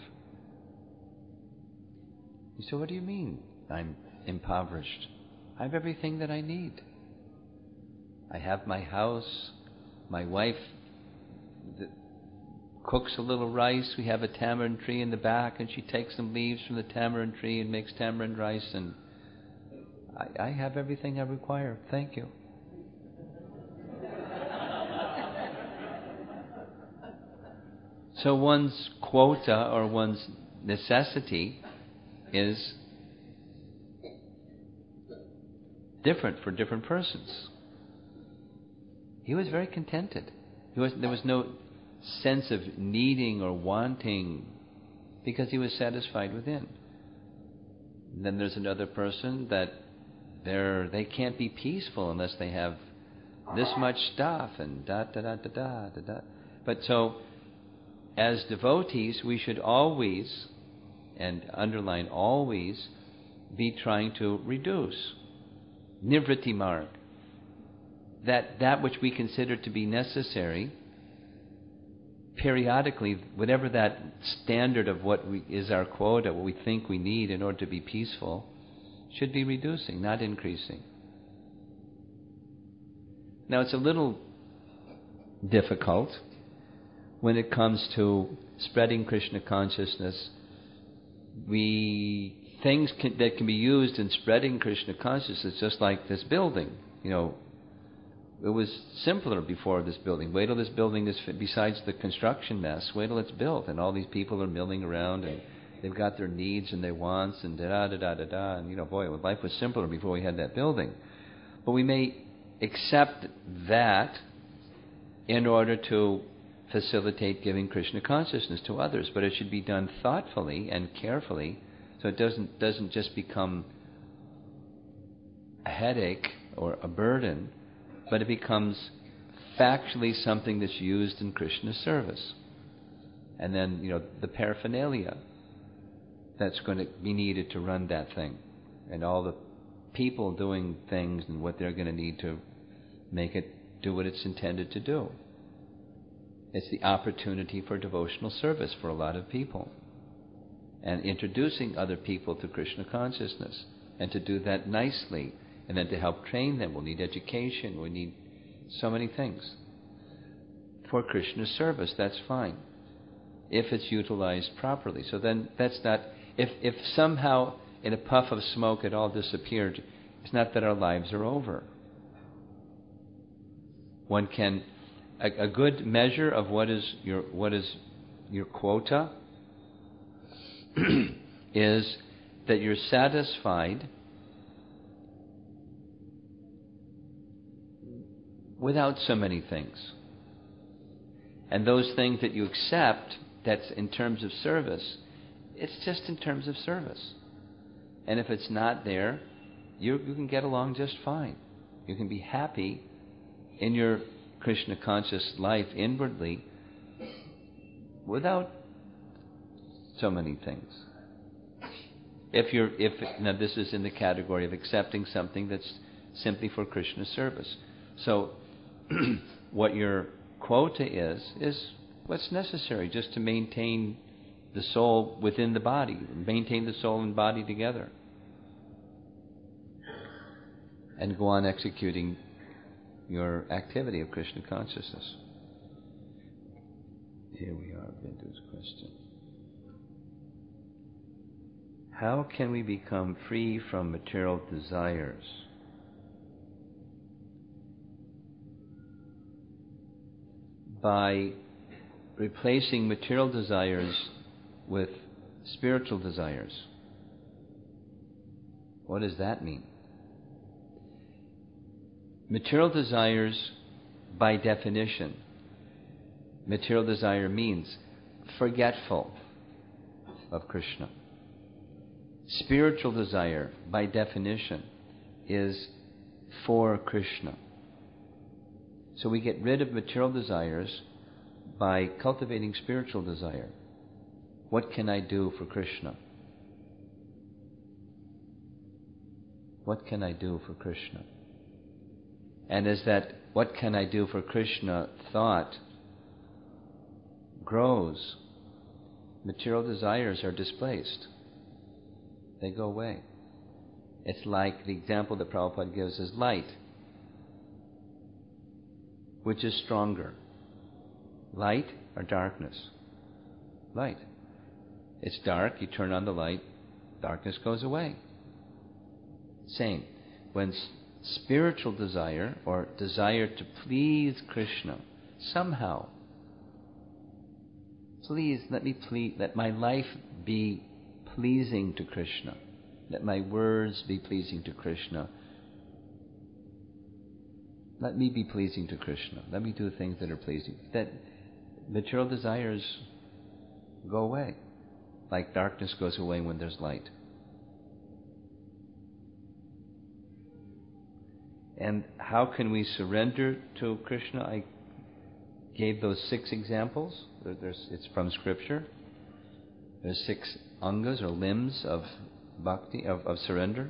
He said, what do you mean I'm impoverished? I have everything that I need. I have my house. My wife cooks a little rice. We have a tamarind tree in the back, and she takes some leaves from the tamarind tree and makes tamarind rice. And I, I have everything I require. Thank you. So one's quota or one's necessity is different for different persons. He was very contented. He was, there was no sense of needing or wanting because he was satisfied within. And then there's another person that they're, they can't be peaceful unless they have this much stuff and da da da da da da da. But so, as devotees, we should always, and underline always, be trying to reduce. Nivritti marg. That, that which we consider to be necessary, periodically, whatever that standard of what we, is our quota, what we think we need in order to be peaceful, should be reducing, not increasing. Now, it's a little difficult when it comes to spreading Krishna consciousness. We things can, that can be used in spreading Krishna consciousness, just like this building. You know, it was simpler before this building. Wait till this building is, besides the construction mess, wait till it's built, and all these people are milling around, and they've got their needs and their wants, and da da da da da. And you know, boy, life was simpler before we had that building. But we may accept that in order to facilitate giving Krishna consciousness to others, but it should be done thoughtfully and carefully, so it doesn't doesn't just become a headache or a burden, but it becomes factually something that's used in Krishna's service. And then, you know, the paraphernalia that's going to be needed to run that thing, and all the people doing things and what they're going to need to make it do what it's intended to do. It's the opportunity for devotional service for a lot of people, and introducing other people to Krishna consciousness, and to do that nicely, and then to help train them. We'll need education, we need so many things. For Krishna's service, that's fine, if it's utilized properly. So then that's not, if, if somehow in a puff of smoke it all disappeared, it's not that our lives are over. One can, a, a good measure of what is your what is your quota is that you're satisfied without so many things. And those things that you accept, that's in terms of service, it's just in terms of service. And if it's not there, you, you can get along just fine. You can be happy in your Krishna conscious life inwardly without so many things. If you're, if now this is in the category of accepting something that's simply for Krishna service. So what your quota is, is what's necessary just to maintain the soul within the body, maintain the soul and body together, and go on executing your activity of Krishna consciousness. Here we are, Bindu's question. How can we become free from material desires? By replacing material desires with spiritual desires. What does that mean? Material desires, by definition, material desire means forgetful of Krishna. Spiritual desire, by definition, is for Krishna. So we get rid of material desires by cultivating spiritual desire. What can I do for Krishna? What can I do for Krishna? And as that what can I do for Krishna thought grows, material desires are displaced. They go away. It's like the example that Prabhupada gives is light. Which is stronger? Light or darkness? Light. It's dark, you turn on the light, darkness goes away. Same. When s- spiritual desire, or desire to please Krishna, somehow, please let me please, let my life be pleasing to Krishna. Let my words be pleasing to Krishna. Let me be pleasing to Krishna. Let me do things that are pleasing. That material desires go away, like darkness goes away when there's light. And how can we surrender to Krishna? I gave those six examples. There, there's, it's from Scripture. There's six angas or limbs of bhakti, of, of surrender.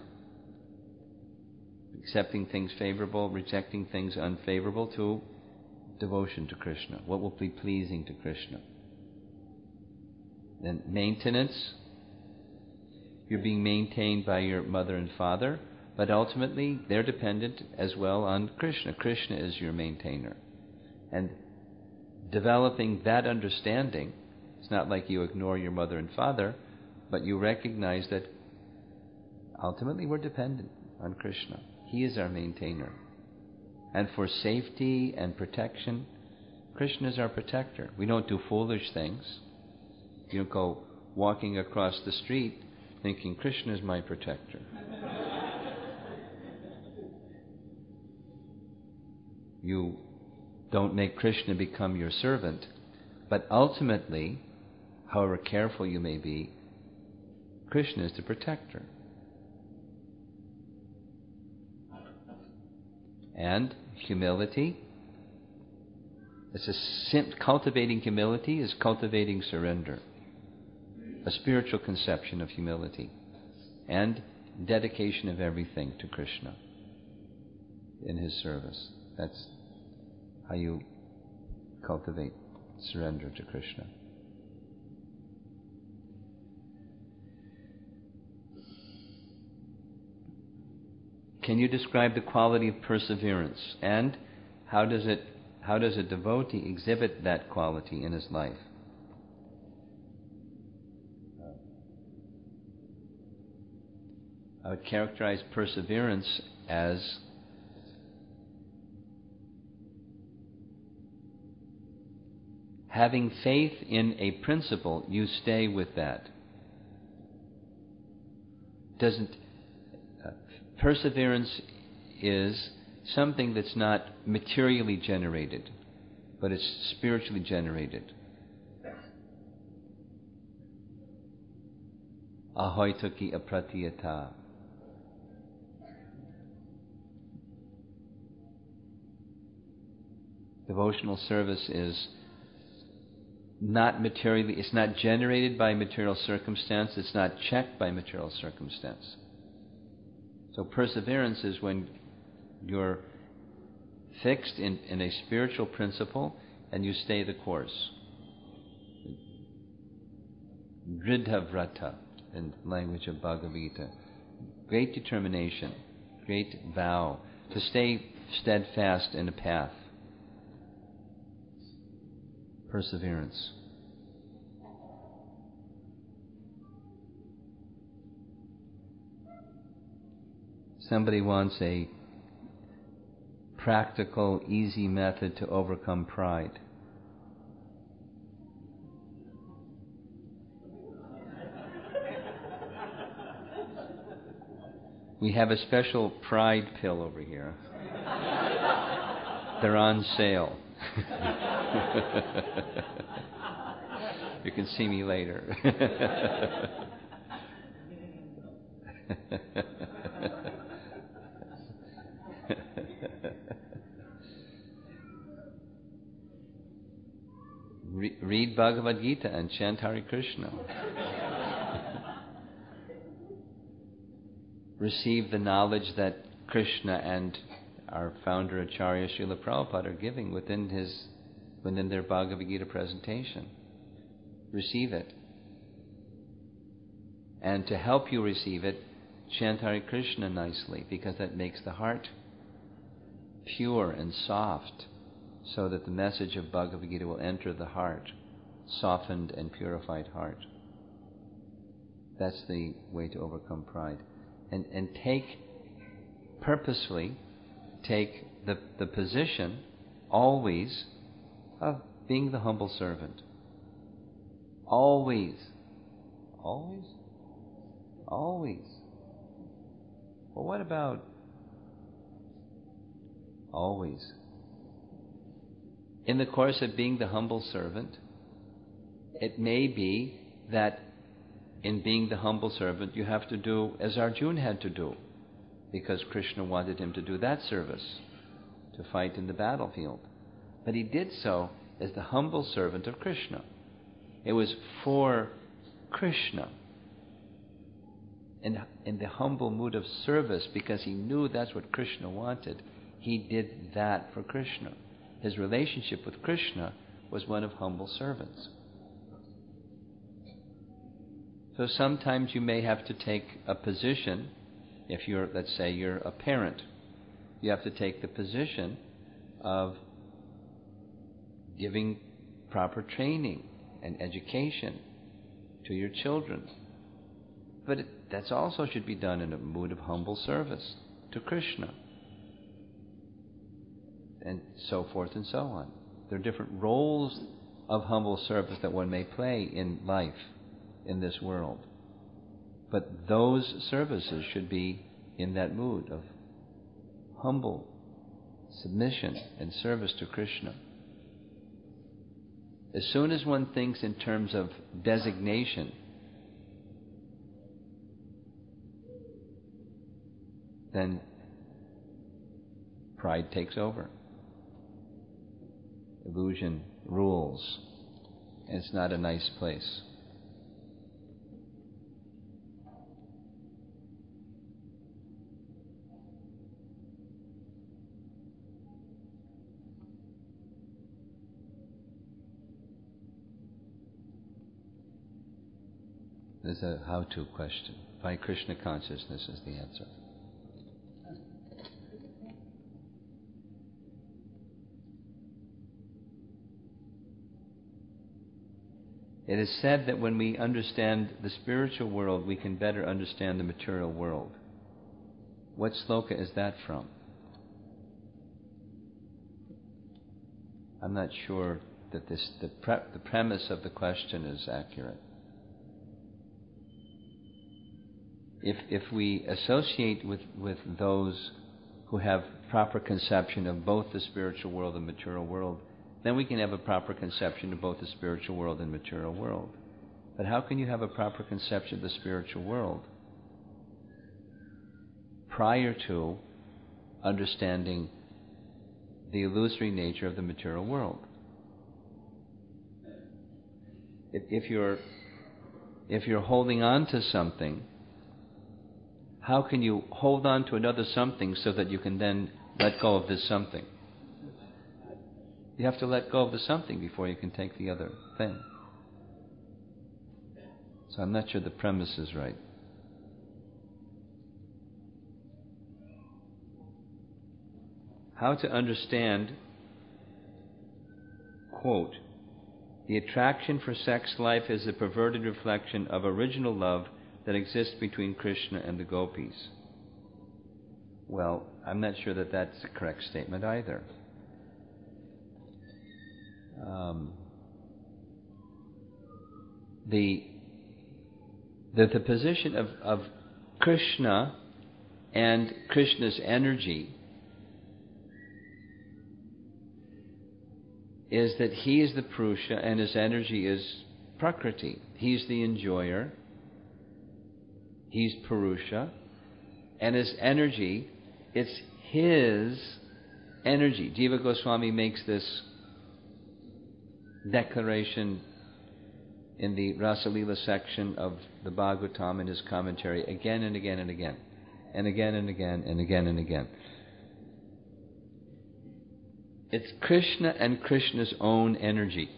Accepting things favorable, rejecting things unfavorable, to devotion to Krishna. What will be pleasing to Krishna? Then maintenance. You're being maintained by your mother and father, but ultimately they're dependent as well on Krishna. Krishna is your maintainer. And developing that understanding, it's not like you ignore your mother and father, but you recognize that ultimately we're dependent on Krishna. He is our maintainer. And for safety and protection, Krishna is our protector. We don't do foolish things. You don't go walking across the street thinking Krishna is my protector. You Don't make Krishna become your servant. But ultimately, however careful you may be, Krishna is the protector. And humility, it's a sim- cultivating humility is cultivating surrender, a spiritual conception of humility, and dedication of everything to Krishna in his service. That's how you cultivate surrender to Krishna. Can you describe the quality of perseverance, and how does it how does a devotee exhibit that quality in his life? I would characterize perseverance as having faith in a principle. You stay with that. Doesn't uh, perseverance is something that's not materially generated, but it's spiritually generated. Ahoitaki apratiyata. Devotional service is not materially, it's not generated by material circumstance, it's not checked by material circumstance. So perseverance is when you're fixed in, in a spiritual principle and you stay the course. Dridha vrata, in language of Bhagavad Gita. Great determination, great vow to stay steadfast in a path. Perseverance. Somebody wants a practical, easy method to overcome pride. We have a special pride pill over here. They're on sale. You can see me later. Re- read Bhagavad Gita and chant Hare Krishna. Receive the knowledge that Krishna and our founder Acharya Srila Prabhupada are giving within his, within their Bhagavad Gita presentation. Receive it. And to help you receive it, chant Hare Krishna nicely, because that makes the heart pure and soft, so that the message of Bhagavad Gita will enter the heart, softened and purified heart. That's the way to overcome pride. And and take, purposefully, take the, the position, always, of being the humble servant. Always. Always? Always. Well, what about always? In the course of being the humble servant, it may be that in being the humble servant you have to do as Arjuna had to do, because Krishna wanted him to do that service, to fight in the battlefield. But he did so as the humble servant of Krishna. It was for Krishna. In, in the humble mood of service, because he knew that's what Krishna wanted, he did that for Krishna. His relationship with Krishna was one of humble servants. So sometimes you may have to take a position. If you're, let's say, you're a parent, you have to take the position of giving proper training and education to your children. But it, that's also should be done in a mood of humble service to Krishna, and so forth and so on. There are different roles of humble service that one may play in life, in this world. But those services should be in that mood of humble submission and service to Krishna. As soon as one thinks in terms of designation, then pride takes over. Illusion rules. And it's not a nice place. There's a how-to question. Why Krishna consciousness is the answer. It is said that when we understand the spiritual world, we can better understand the material world. What sloka is that from? I'm not sure that this the, pre, the premise of the question is accurate. If if we associate with, with those who have proper conception of both the spiritual world and material world, then we can have a proper conception of both the spiritual world and material world. But how can you have a proper conception of the spiritual world prior to understanding the illusory nature of the material world? If, if you're if you're holding on to something, how can you hold on to another something so that you can then let go of this something? You have to let go of the something before you can take the other thing. So I'm not sure the premise is right. How to understand, quote, the attraction for sex life is a perverted reflection of original love that exists between Krishna and the gopis. Well, I'm not sure that that's a correct statement either. Um, the, the the position of, of Krishna and Krishna's energy is that he is the Purusha and his energy is Prakriti. He's the enjoyer, he's Purusha, and his energy, it's his energy. Jiva Goswami makes this declaration in the Rasalila section of the Bhagavatam in his commentary again and again and again, and again and again and again and again. It's Krishna and Krishna's own energy.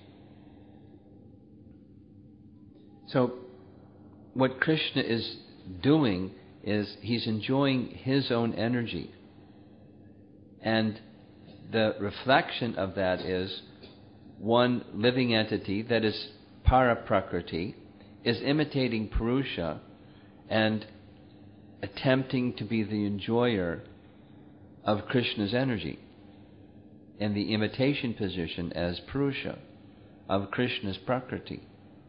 So what Krishna is doing is he's enjoying his own energy. And the reflection of that is one living entity, that is Paraprakriti, is imitating Purusha and attempting to be the enjoyer of Krishna's energy in the imitation position as Purusha of Krishna's Prakriti.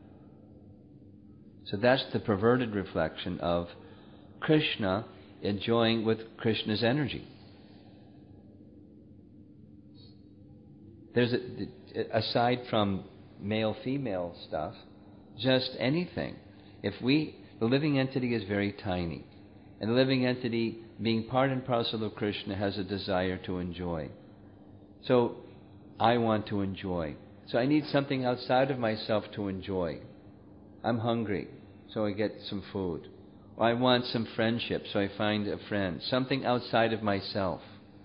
So that's the perverted reflection of Krishna enjoying with Krishna's energy. There's a, aside from male-female stuff, just anything. If we, the living entity is very tiny, and the living entity, being part and parcel of Krishna, has a desire to enjoy. So I want to enjoy. So I need something outside of myself to enjoy. I'm hungry, so I get some food. Or I want some friendship, so I find a friend. Something outside of myself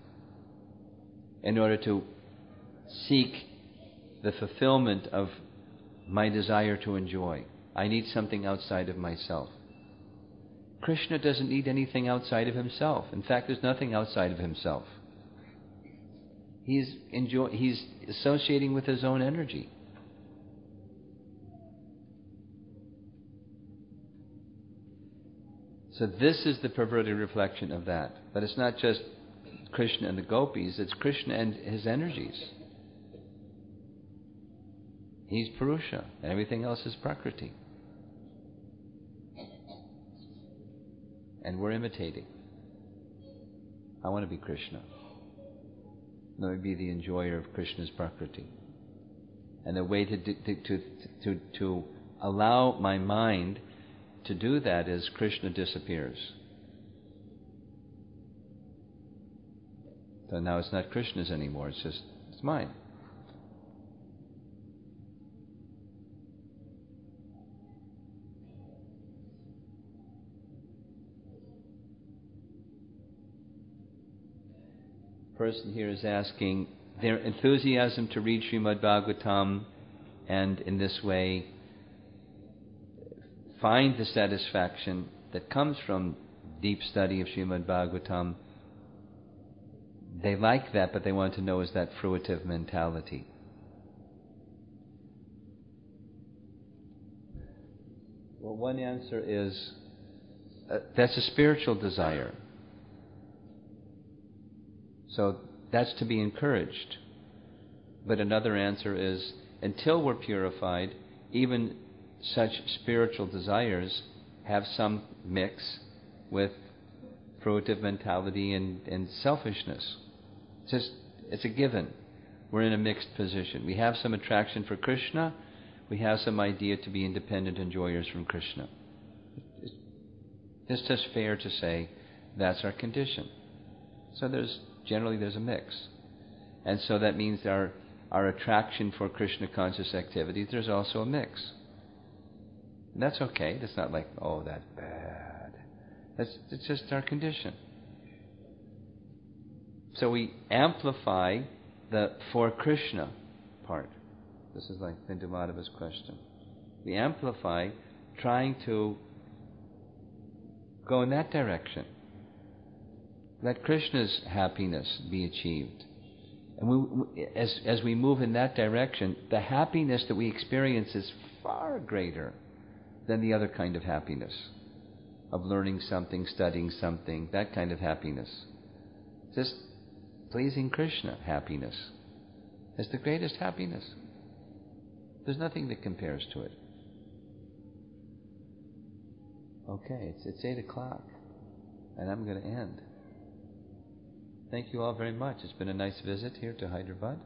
in order to seek the fulfillment of my desire to enjoy. I need something outside of myself. Krishna doesn't need anything outside of himself. In fact, there's nothing outside of himself. He's enjoy, he's associating with his own energy. So this is the perverted reflection of that. But it's not just Krishna and the gopis, it's Krishna and his energies. He's Purusha, and everything else is Prakriti. And we're imitating. I want to be Krishna. Let me be the enjoyer of Krishna's Prakriti. And the way to, to, to, to, to allow my mind to do that is Krishna disappears. So now it's not Krishna's anymore, it's just, it's mine. Person here is asking their enthusiasm to read Srimad Bhagavatam and in this way find the satisfaction that comes from deep study of Srimad Bhagavatam. They like that, but they want to know, is that fruitive mentality? Well, one answer is uh, that's a spiritual desire. So that's to be encouraged. But another answer is, until we're purified, even such spiritual desires have some mix with fruitive mentality and, and selfishness. It's just, it's a given. We're in a mixed position. We have some attraction for Krishna. We have some idea to be independent enjoyers from Krishna. It's, it's just fair to say that's our condition. So there's generally there's a mix. And so that means our, our attraction for Krishna conscious activities, there's also a mix. And that's okay. That's not like, oh, that's bad. That's it's just our condition. So we amplify the for Krishna part. This is like Bindu Madhava's question. We amplify trying to go in that direction. Let Krishna's happiness be achieved. And we, as, as we move in that direction, the happiness that we experience is far greater than the other kind of happiness, of learning something, studying something, that kind of happiness. Just pleasing Krishna happiness is the greatest happiness. There's nothing that compares to it. Okay, it's, it's eight o'clock, and I'm going to end. Thank you all very much. It's been a nice visit here to Hyderabad.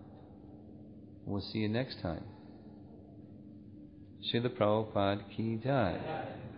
We'll see you next time. Srila Prabhupada Ki Jai.